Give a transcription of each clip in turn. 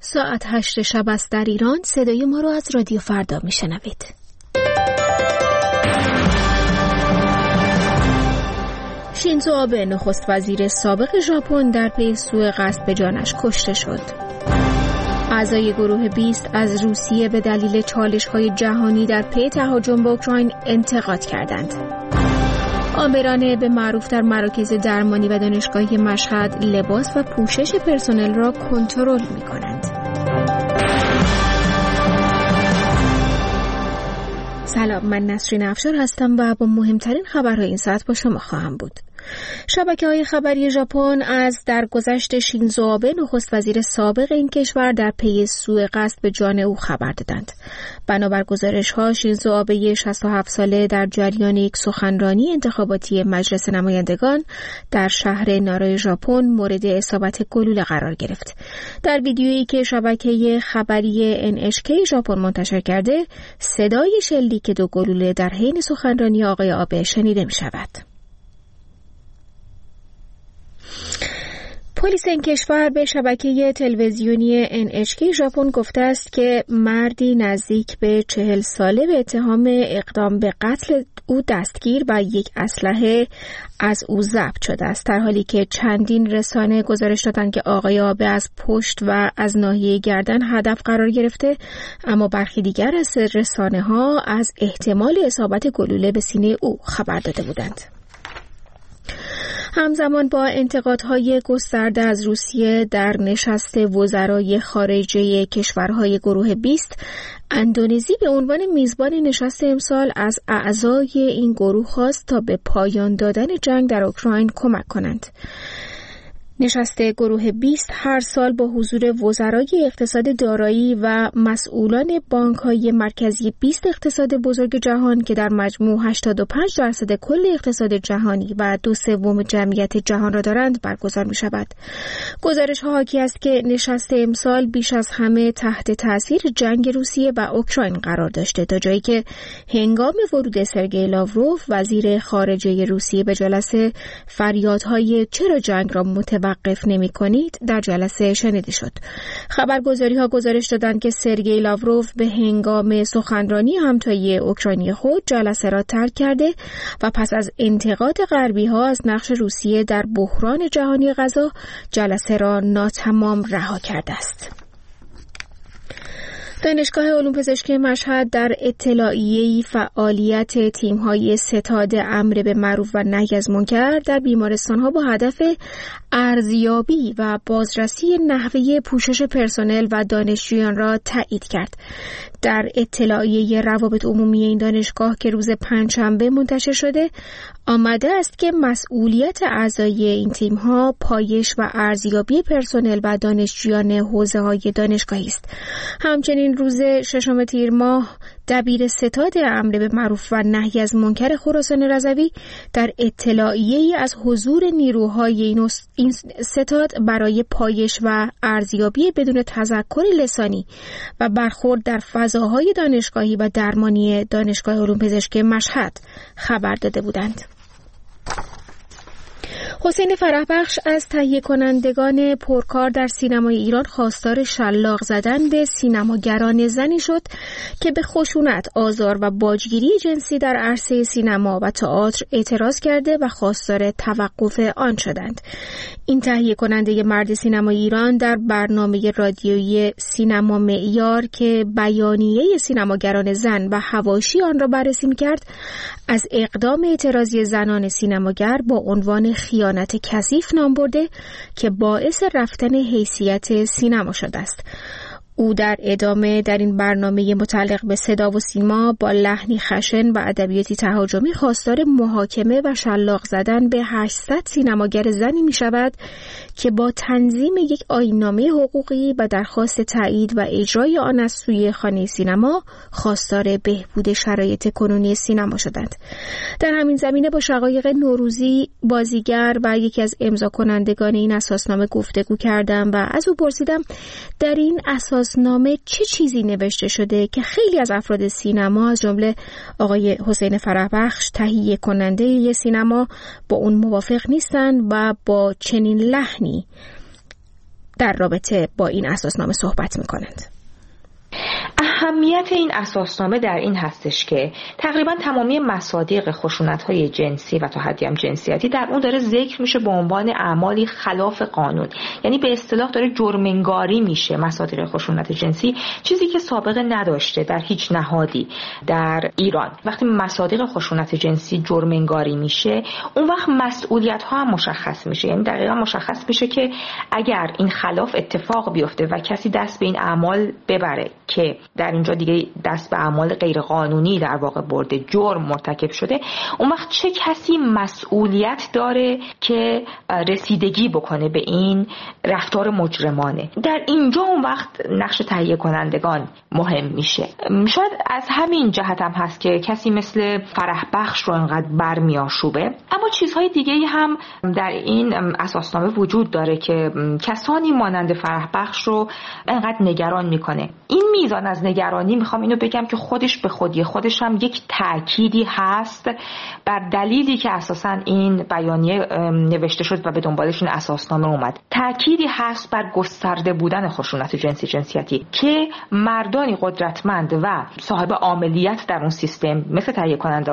ساعت 8 شب است در ایران. صدای ما رو از رادیو فردا میشنوید. شینزو آبه نخست وزیر سابق ژاپن در پی سوء قصد به جانش کشته شد. اعضای گروه 20 از روسیه به دلیل چالش‌های جهانی در پی تهاجم به اوکراین انتقاد کردند. آمرانه به معروف در مراکز درمانی و دانشگاهی مشهد لباس و پوشش پرسنل را کنترل می‌کنند. سلام، من نسرین افشار هستم و با مهمترین خبرهای این ساعت با شما خواهم بود. شبکه‌های خبری ژاپن از درگذشت شینزو آبه نخست وزیر سابق این کشور در پی سوء قصد به جان او خبر دادند. بنابر گزارش‌ها شینزو آبه 67 ساله در جریان یک سخنرانی انتخاباتی مجلس نمایندگان در شهر نارای ژاپن مورد اصابت گلوله قرار گرفت. در ویدیویی که شبکه خبری NHK ژاپن منتشر کرده، صدای شلیک دو گلوله در حین سخنرانی آقای آبه شنیده می‌شود. پلیس این کشور به شبکه تلویزیونی NHK ژاپن گفته است که مردی نزدیک به 40 ساله به اتهام اقدام به قتل او دستگیر و یک اسلحه از او ضبط شده است، در حالی که چندین رسانه گزارش دادند که آقای آبه از پشت و از ناحیه گردن هدف قرار گرفته، اما برخی دیگر از رسانه‌ها از احتمال اصابت گلوله به سینه او خبر داده بودند. همزمان با انتقادهای گسترده از روسیه در نشست وزرای خارجه کشورهای گروه 20، اندونزی به عنوان میزبان نشست امسال از اعضای این گروه خواست تا به پایان دادن جنگ در اوکراین کمک کنند. نشست گروه 20 هر سال با حضور وزرای اقتصاد دارایی و مسئولان بانک‌های مرکزی 20 اقتصاد بزرگ جهان که در مجموع 85% کل اقتصاد جهانی و 2/3 جمعیت جهان را دارند برگزار می‌شود. گزارش‌ها حاکی است که نشست امسال بیش از همه تحت تأثیر جنگ روسیه و اوکراین قرار داشته، تا جایی که هنگام ورود سرگئی لاوروف وزیر خارجه روسیه به جلسه فریادهای چرا جنگ را وقف نمی کنید در جلسه شنیده شد. خبرگزاری‌ها گزارش دادند که سرگئی لاوروف به هنگام سخنرانی همتایی اوکراینی خود جلسه را ترک کرده و پس از انتقاد غربی‌ها از نقش روسیه در بحران جهانی غذا جلسه را ناتمام رها کرده است. دانشگاه علوم پزشکی مشهد در اطلاعیه‌ای فعالیت تیم‌های ستاد امر به معروف و نهی از منکر در بیمارستان‌ها با هدف ارزیابی و بازرسی نحوه پوشش پرسنل و دانشجویان را تایید کرد. در اطلاعیه روابط عمومی این دانشگاه که روز پنجشنبه منتشر شده، آمده است که مسئولیت اعضای این تیم‌ها پایش و ارزیابی پرسنل و دانشجویان حوزه‌های دانشگاهی است. همچنین روز 6 تیر ماه دبیر ستاد امر به معروف و نهی از منکر خراسان رضوی در اطلاعیه‌ای از حضور نیروهای این ستاد برای پایش و ارزیابی بدون تذکر لسانی و برخورد در فضاهای دانشگاهی و درمانی دانشگاه علوم پزشکی مشهد خبر داده بودند. حسین فرحبخش از تهیه کنندگان پرکار در سینمای ایران خواستار شلاق زدن به سینماگران زنی شد که به خشونت، آزار و باجگیری جنسی در عرصه سینما و تئاتر اعتراض کرده و خواستار توقف آن شدند. این تهیه کننده مرد سینمای ایران در برنامه رادیویی سینما معیار که بیانیه سینماگران زن و حواشی آن را بررسی می‌کرد، از اقدام اعتراضی زنان سینماگر با عنوان خیانت کثیف نام برده که باعث رفتن حیثیت سینما شده است. او در ادامه در این برنامه متعلق به صدا و سیما با لحنی خشن و ادبیاتی تهاجمی خواستار محاکمه و شلاق زدن به 800 سینماگر زنی می شود که با تنظیم یک آیین‌نامه حقوقی و درخواست تایید و اجرای آن از سوی خانه سینما خواستار بهبود شرایط کنونی سینما شدند. در همین زمینه با شقایق نوروزی بازیگر و یکی از امضا کنندگان این اساسنامه گفتگو کردم و از او پرسیدم در این اساسنامه چه چیزی نوشته شده که خیلی از افراد سینما از جمله آقای حسین فرحبخش تهیه کننده سینما با اون موافق نیستن و با چنین لحنی در رابطه با این اساسنامه صحبت میکنند. اهمیت این اساسنامه در این هستش که تقریبا تمامی مصادیق خشونت‌های جنسی و تا حدی هم جنسیتی در اون داره ذکر میشه به عنوان اعمالی خلاف قانون، یعنی به اصطلاح داره جرم‌انگاری میشه مصادیق خشونت جنسی، چیزی که سابقه نداشته در هیچ نهادی در ایران. وقتی مصادیق خشونت جنسی جرم‌انگاری میشه، اون وقت مسئولیت‌ها هم مشخص میشه، یعنی دقیقاً مشخص میشه که اگر این خلاف اتفاق بیفته و کسی دست به این اعمال ببره که در اینجا دیگه دست به اعمال غیرقانونی در واقع برده، جرم مرتکب شده، اون وقت چه کسی مسئولیت داره که رسیدگی بکنه به این رفتار مجرمانه. در اینجا اون وقت نقش تهیه کنندگان مهم میشه. شاید از همین جهت هم هست که کسی مثل فرح بخش رو انقدر برمیآشوبه، اما چیزهای دیگه‌ای هم در این اساسنامه وجود داره که کسانی مانند فرح بخش رو انقدر نگران میکنه. این میزان از نگرانی، میخوام اینو بگم که خودش به خودی خودش هم یک تأکیدی هست بر دلیلی که اساساً این بیانیه نوشته شد و به دنبالش این اساسنامه اومد. تأکیدی هست بر گسترده بودن خشونت جنسیتی که مردانی قدرتمند و صاحب عاملیت در اون سیستم مثل تهیه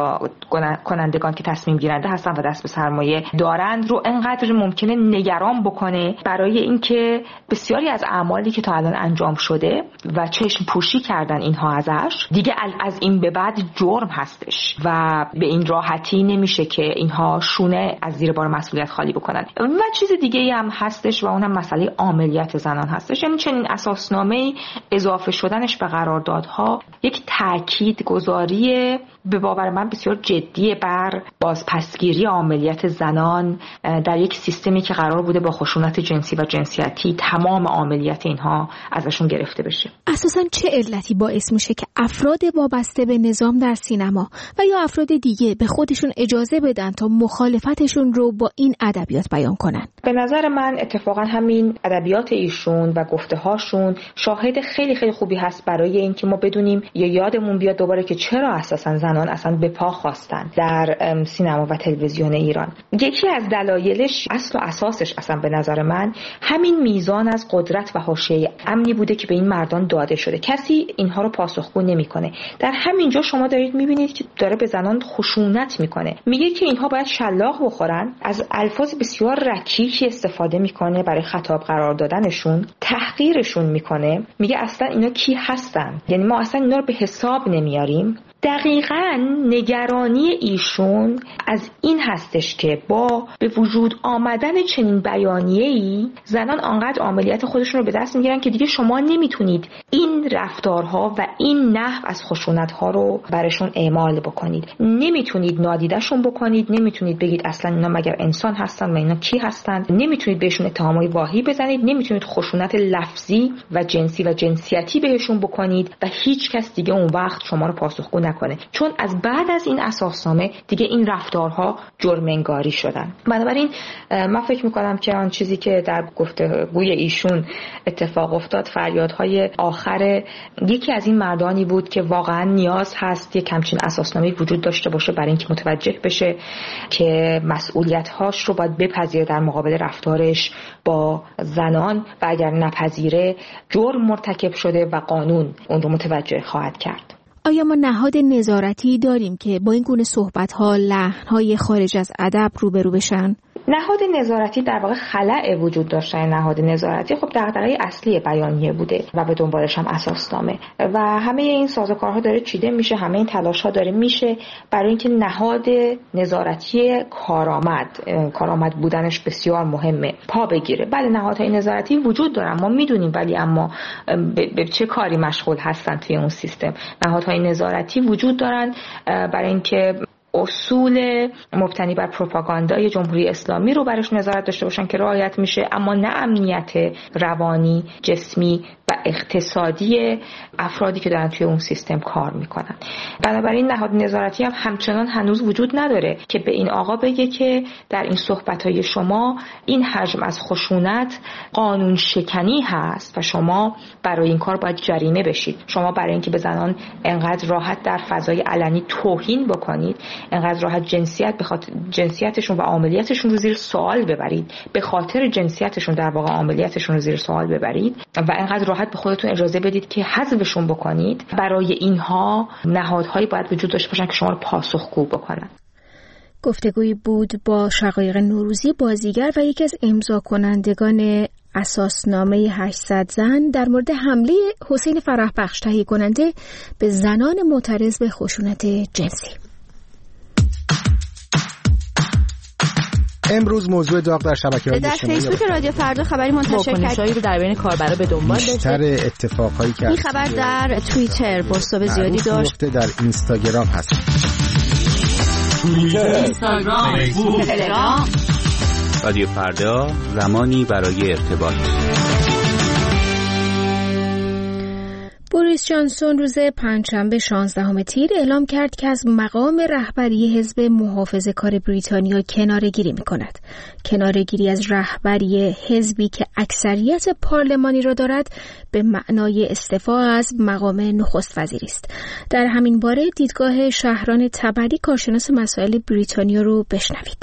کنندگان که تصمیم گیرنده هستن و دست به سرمایه دارند رو انقدر ممکنه نگران بکنه برای اینکه بسیاری از اعمالی که تا الان انجام شده و چشم پوشی کردن اینها ازش دیگه از این به بعد جرم هستش و به این راحتی نمیشه که اینها شونه از زیر بار مسئولیت خالی بکنن. و چیز دیگه ای هم هستش و اونم مسئله عاملیت زنان هستش. یعنی چنین اساسنامه اضافه شدنش به قراردادها یک تاکید گذاری به باور من بسیار جدی بر بازپسگیری عاملیت زنان در یک سیستمی که قرار بوده با خشونت جنسی و جنسیتی تمام عاملیت اینها ازشون گرفته بشه. اساساً چه علتی باعث میشه که افراد وابسته به نظام در سینما و یا افراد دیگه به خودشون اجازه بدن تا مخالفتشون رو با این ادبیات بیان کنن؟ به نظر من اتفاقا همین ادبیات ایشون و گفته‌هاشون شاهد خیلی خیلی خوبی هست برای اینکه ما بدونیم یا یادمون بیاد دوباره که چرا اساساً زنان اصلا به پا خواستن در سینما و تلویزیون ایران. یکی از دلایلش اصل و اساسش اصلا به نظر من همین میزان از قدرت و حاشیه امنی بوده که به این مردان داده شده. کسی اینها رو پاسخگو نمیکنه. در همین جا شما دارید میبینید که داره به زنان خشونت میکنه. میگه که اینها باید شلاق بخورن، از الفاظ بسیار رکیکی استفاده میکنه برای خطاب قرار دادنشون، تحقیرشون میکنه. میگه اصلا اینا کی هستن؟ یعنی ما اصلا اینا رو به حساب نمیاریم. دقیقاً نگرانی ایشون از این هستش که با به وجود آمدن چنین بیانیه‌ای زنان آنقدر عملیات خودشون رو به دست میگیرن که دیگه شما نمیتونید این رفتارها و این نحو از خشونت‌ها رو برشون اعمال بکنید، نمیتونید نادیدشون بکنید، نمیتونید بگید اصلا اینا مگر انسان هستن و اینا کی هستن، نمیتونید بهشون اتهامای واهی بزنید، نمیتونید خشونت لفظی و جنسی و جنسیتی بهشون بکنید و هیچ کس دیگه اون وقت شما رو پاسخگو نکنه، چون از بعد از این اساسنامه دیگه این رفتارها جرم‌انگاری شدن. بنابراین من فکر میکنم که آن چیزی که در گفتگوی ایشون اتفاق افتاد فریادهای آخر یکی از این مردانی بود که واقعا نیاز هست یک همچین اساسنامه‌ای وجود داشته باشه برای اینکه متوجه بشه که مسئولیت‌هاش رو باید بپذیره در مقابل رفتارش با زنان و اگر نپذیره جرم مرتکب شده و قانون اون رو متوجه خواهد کرد. آیا ما نهاد نظارتی داریم که با این گونه صحبت‌ها، لحن‌های خارج از ادب روبرو بشن؟ نهاد نظارتی در واقع خلأ وجود داشتن نهاد نظارتی خب دغدغه اصلی بیانیه بوده و به دنبالش هم اساسنامه و همه این سازوکارها داره چیده میشه، همه این تلاش‌ها داره میشه برای اینکه نهاد نظارتی کارآمد بودنش بسیار مهمه پا بگیره. بله نهادهای نظارتی وجود دارن، ما میدونیم، ولی اما به چه کاری مشغول هستن توی اون سیستم؟ نهادهای نظارتی وجود دارن برای اینکه اصول مبتنی بر پروپاگاندای جمهوری اسلامی رو برش نظارت داشته باشن که رعایت میشه، اما نه امنیت روانی، جسمی و و اقتصادی افرادی که دارن توی اون سیستم کار میکنن. بنابراین نهاد نظارتی هم همچنان هنوز وجود نداره که به این آقا بگه که در این صحبت‌های شما این حجم از خشونت قانون شکنی هست و شما برای این کار باید جریمه بشید. شما برای اینکه به زنان انقدر راحت در فضای علنی توهین بکنید، انقدر راحت جنسیتشون و عاملیتشون رو زیر سوال ببرید، به خاطر جنسیتشون در واقع عاملیتشون رو زیر سوال ببرید و انقدر راحت به خودتون اجازه بدید که حذفشون بکنید، برای اینها نهادهایی باید وجود داشته باشن که شما رو پاسخگو بکنن. گفتگویی بود با شقایق نوروزی، بازیگر و یکی از امضا کنندگان اساسنامه 800 زن در مورد حمله حسین فرحبخش تهیه کننده به زنان معترض به خشونت جنسی. امروز موضوع داغ در شبکه‌های اجتماعی در فیسبوک رادیو فردا خبری منتشر کرد رو در بین کاربرا به دنبال داشته. بیشتر اتفاقایی که این خبر در توییتر بازتاب زیادی داشت. در اینستاگرام هست. اینستاگرام، فیسبوک، تلگرام. رادیو فردا، زمانی برای ارتباط. بوریس جانسون روز پنجشنبه 16 تیر اعلام کرد که از مقام رهبری حزب محافظه‌کار بریتانیا کناره‌گیری می‌کند. کناره‌گیری از رهبری حزبی که اکثریت پارلمانی را دارد به معنای استعفا از مقام نخست وزیری است. در همین باره دیدگاه شهران تبری کارشناس مسائل بریتانیا رو بشنوید.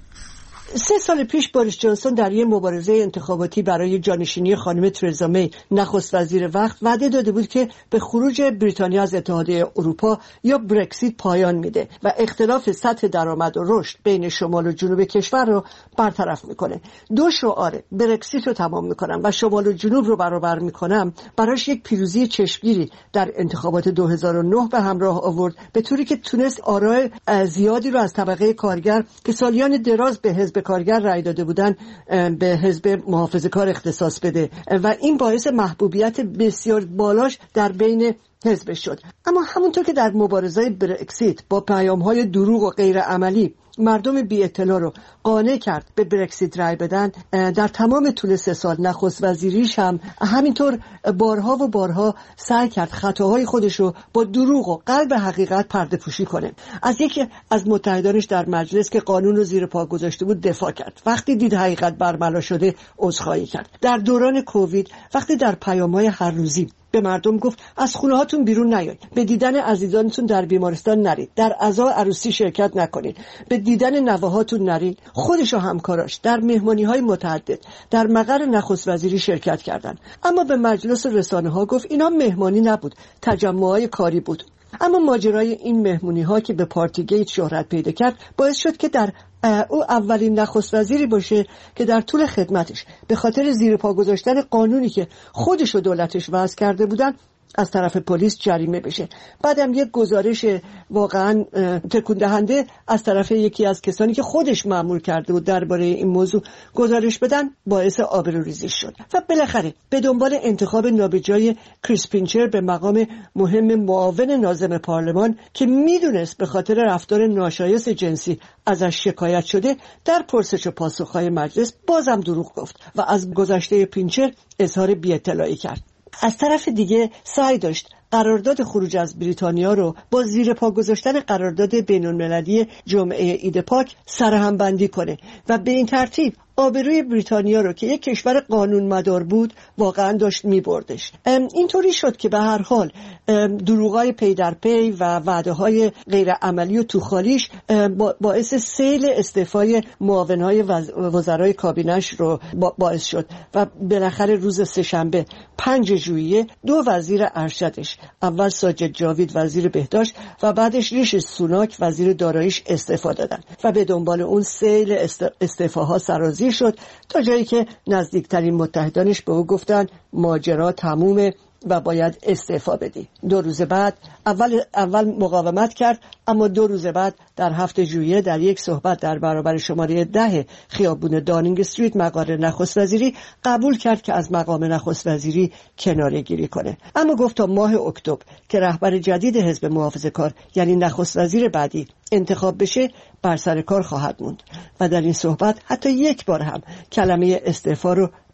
3 سال پیش بوریس جانسون در یک مبارزه انتخاباتی برای جانشینی خانم ترزا می نخست وزیر وقت وعده داده بود که به خروج بریتانیا از اتحادیه اروپا یا برکسیت پایان میده و اختلاف سطح درآمد و رشد بین شمال و جنوب کشور رو برطرف میکنه. 2 شعار برکسیت رو تمام میکنم و شمال و جنوب رو برابر میکنم براش یک پیروزی چشمگیری در انتخابات 2009 به همراه آورد، به طوری که تونست آراء زیادی رو از طبقه کارگر که سالیان دراز به حزب کارگر رای داده بودن به حزب محافظه‌کار اختصاص بده و این باعث محبوبیت بسیار بالاش در بین حزب شد. اما همونطور که در مبارزه برکسیت با پیام‌های دروغ و غیر عملی مردم بی اطلاع رو قانع کرد به برکسیت رای بدن، در تمام طول 3 سال نخست وزیریش هم همینطور بارها و بارها سعی کرد خطاهای خودش رو با دروغ و قلب حقیقت پرده پوشی کنه. از یکی از متحدانش در مجلس که قانون رو زیر پا گذاشته بود دفاع کرد. وقتی دید حقیقت برملا شده عذرخواهی کرد. در دوران کووید وقتی در پیام‌های هر روزی به مردم گفت از خونه هاتون بیرون نیایید، به دیدن عزیزانتون در بیمارستان نرید، در عزا عروسی شرکت نکنید، به دیدن نوه‌هاتون نرید، خودش و همکاراش در مهمانی‌های متعدد در مقر نخست وزیری شرکت کردند. اما به مجلس و رسانه‌ها گفت اینا مهمانی نبود، تجمعات کاری بود. اما ماجرای این مهمونی‌ها که به پارتیگیت شهرت پیدا کرد باعث شد که در او اولین نخست وزیری باشه که در طول خدمتش به خاطر زیر پا گذاشتن قانونی که خودش و دولتش وضع کرده بودن از طرف پلیس جریمه بشه. بعدم یک گزارش واقعا تکون دهنده از طرف یکی از کسانی که خودش مأمور کرده بود درباره این موضوع گزارش بدن باعث آبروریزی شد و بالاخره به دنبال انتخاب نابجای کریس پینچر به مقام مهم معاون ناظم پارلمان که میدونست به خاطر رفتار ناشایست جنسی ازش شکایت شده، در پرسش و پاسخ‌های مجلس بازم دروغ گفت و از گذشته پینچر اظهار بی‌اطلاعی کرد. از طرف دیگه سعی داشت قرارداد خروج از بریتانیا رو با زیر پا گذاشتن قرارداد بین‌المللی جمعه عید پاک سرهم بندی کنه و به این ترتیب آبروی بریتانیا رو که یک کشور قانون مدار بود واقعا داشت می‌بردش. اینطوری شد که به هر حال دروغای پی در پی و وعده‌های غیر عملی و توخالیش باعث سیل استعفای معاون‌های وزرای کابینش رو باعث شد و بالاخره روز سه‌شنبه 5 ژوئیه 2 وزیر ارشدش، اول ساجد جاوید وزیر بهداشت و بعدش ریشی سوناک وزیر داراییش استعفا دادن و به دنبال اون سیل استعفاها سرازیر شد تا جایی که نزدیکترین متحدانش به او گفتن ماجرا تمومه و باید استعفا بدی. 2 روز بعد اول مقاومت کرد، اما 2 روز بعد در 7 ژوئیه در یک صحبت در برابر شماره 10 خیابون دانینگ استریت مقر نخست وزیری قبول کرد که از مقام نخست وزیری کناره‌گیری کنه. اما گفت تا ماه اکتبر که رهبر جدید حزب محافظه‌کار یعنی نخست وزیر بعدی انتخاب بشه بر سر کار خواهد موند و در این صحبت حتی یک بار هم کلمه استعفا رو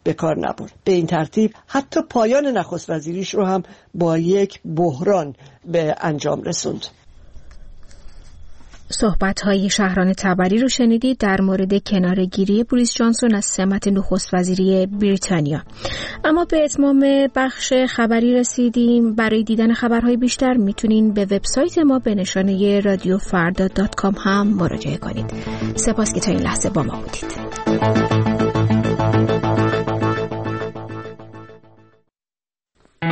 به کار نبرد. به این ترتیب حتی پایان نخست وزیریش رو هم با یک بحران به انجام رسوند. صحبت‌های شهران تبری رو شنیدید در مورد کناره‌گیری بوریس جانسون از سمت نخست وزیری بریتانیا. اما به اتمام بخش خبری رسیدیم. برای دیدن خبرهای بیشتر میتونین به وبسایت ما به نشانه radiofarda.com هم مراجعه کنید. سپاس که تا این لحظه با ما بودید.